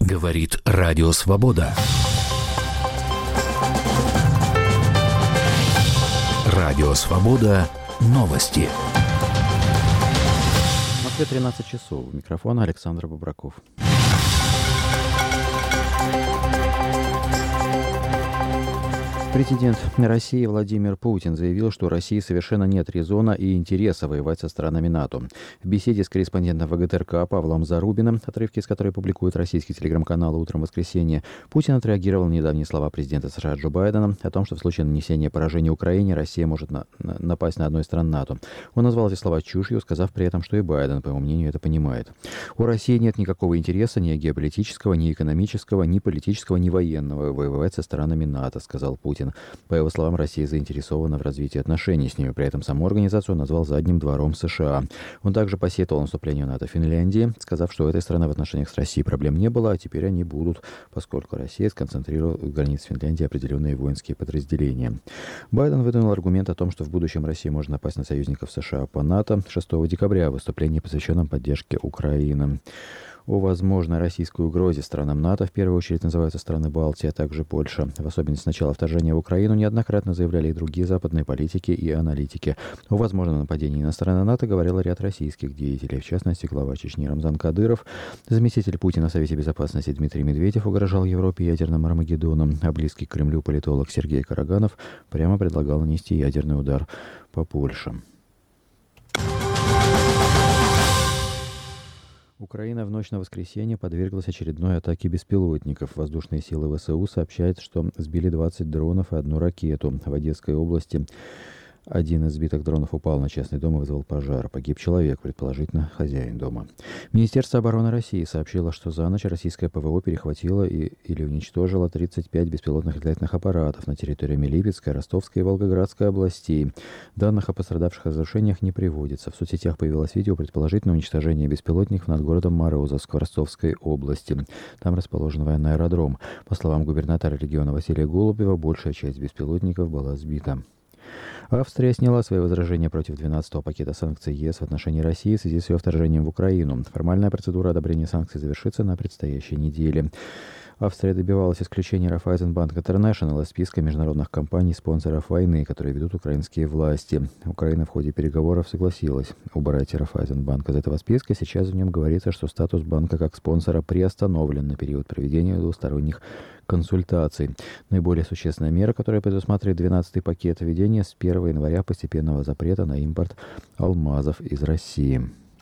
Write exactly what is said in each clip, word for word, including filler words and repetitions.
Говорит Радио Свобода. Радио Свобода. Новости. В Москве тринадцать часов. У микрофона Александр Бобраков. Президент России Владимир Путин заявил, что у России совершенно нет резона и интереса воевать со странами НАТО. В беседе с корреспондентом ВГТРК Павлом Зарубиным, отрывки из которой публикует российский телеграм-канал «Утром воскресенья», Путин отреагировал на недавние слова президента США Джо Байдена о том, что в случае нанесения поражения Украине Россия может на- на- напасть на одну из стран НАТО. Он назвал эти слова чушью, сказав при этом, что и Байден, по его мнению, это понимает. У России нет никакого интереса ни геополитического, ни экономического, ни политического, ни военного воевать со странами НАТО, сказал Путин. По его словам, Россия заинтересована в развитии отношений с ними. При этом саму организацию он назвал задним двором США. Он также посетовал наступлению НАТО в Финляндии, сказав, что у этой страны в отношениях с Россией проблем не было, а теперь они будут, поскольку Россия сконцентрирует в границе Финляндии определенные воинские подразделения. Байден выдвинул аргумент о том, что в будущем Россия может напасть на союзников США по НАТО шестого декабря в выступлении, посвященном поддержке Украины. О возможной российской угрозе странам НАТО в первую очередь называются страны Балтии, а также Польша. В особенности с начала вторжения в Украину неоднократно заявляли и другие западные политики и аналитики. О возможном нападении на страны НАТО говорил ряд российских деятелей, в частности, глава Чечни Рамзан Кадыров. Заместитель Путина в Совете Безопасности Дмитрий Медведев угрожал Европе ядерным Армагеддоном, а близкий к Кремлю политолог Сергей Караганов прямо предлагал нанести ядерный удар по Польше. Украина в ночь на воскресенье подверглась очередной атаке беспилотников. Воздушные силы ВСУ сообщают, что сбили двадцать дронов и одну ракету. В Одесской области один из сбитых дронов упал на частный дом и вызвал пожар. Погиб человек, предположительно хозяин дома. Министерство обороны России сообщило, что за ночь российское ПВО перехватило и, или уничтожило тридцать пять беспилотных летательных аппаратов на территории Липецкой, Ростовской и Волгоградской областей. Данных о пострадавших и разрушениях не приводится. В соцсетях появилось видео предположительного уничтожения беспилотников над городом Морозовск в Ростовской области. Там расположен военный аэродром. По словам губернатора региона Василия Голубева, большая часть беспилотников была сбита. Австрия сняла свои возражения против двенадцатого пакета санкций ЕС в отношении России в связи с ее вторжением в Украину. Формальная процедура одобрения санкций завершится на предстоящей неделе. Австрия добивалась исключения Raiffeisenbank International из списка международных компаний-спонсоров войны, которые ведут украинские власти. Украина в ходе переговоров согласилась убрать Raiffeisenbank из этого списка. Сейчас в нем говорится, что статус банка как спонсора приостановлен на период проведения двусторонних консультаций. Наиболее существенная мера, которая предусматривает двенадцатый пакет введения с первого января постепенного запрета на импорт алмазов из России.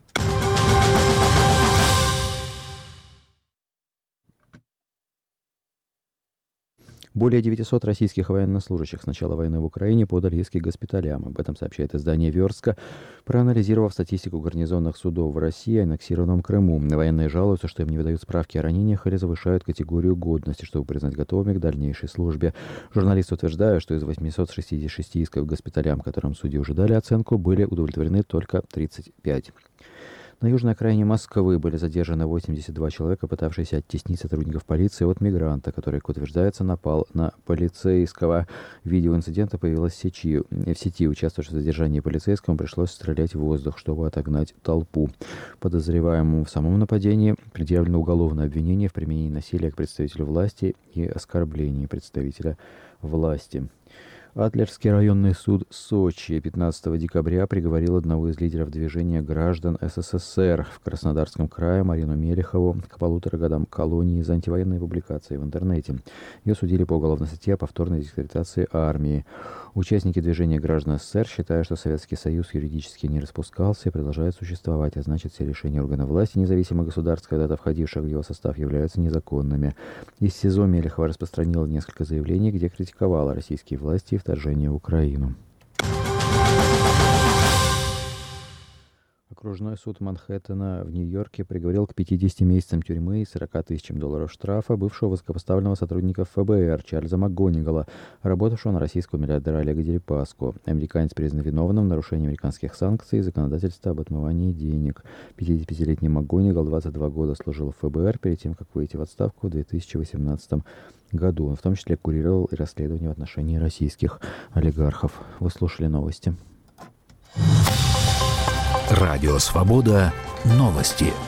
Более девятисот российских военнослужащих с начала войны в Украине подали иски госпиталям. Об этом сообщает издание «Верстка», проанализировав статистику гарнизонных судов в России и аннексированном Крыму. Военные жалуются, что им не выдают справки о ранениях или завышают категорию годности, чтобы признать готовыми к дальнейшей службе. Журналисты утверждают, что из восьмисот шестидесяти шести исков госпиталям, которым судьи уже дали оценку, были удовлетворены только тридцать пять. На южной окраине Москвы были задержаны восемьдесят два человека, пытавшиеся оттеснить сотрудников полиции от мигранта, который, как утверждается, напал на полицейского. Видео инцидента появилось в сети. В сети участвовавшему в задержании полицейскому пришлось стрелять в воздух, чтобы отогнать толпу. Подозреваемому в самом нападении предъявлено уголовное обвинение в применении насилия к представителю власти и оскорблении представителя власти. Адлерский районный суд Сочи пятнадцатого декабря приговорил одного из лидеров движения граждан СССР в Краснодарском крае Марину Мелехову к полутора годам колонии за антивоенные публикации в интернете. Ее судили по уголовной статье о повторной дискредитации армии. Участники движения граждан СССР считают, что Советский Союз юридически не распускался и продолжает существовать, а значит, все решения органов власти независимых государств, когда-то входивших в его состав, являются незаконными. Из СИЗО Мелехова распространила несколько заявлений, где критиковала российские власти и вторжение в Украину. Окружной суд Манхэттена в Нью-Йорке приговорил к пятидесяти месяцам тюрьмы и сорока тысячам долларов штрафа бывшего высокопоставленного сотрудника ФБР Чарльза МакГонигала, работавшего на российского миллиардера Олега Дерипаску. Американец признан виновным в нарушении американских санкций и законодательства об отмывании денег. пятидесятипятилетний МакГонигал двадцать два года служил в ФБР перед тем, как выйти в отставку в две тысячи восемнадцатом году. Он в том числе курировал и расследование в отношении российских олигархов. Вы слушали новости. Радио Свобода. Новости.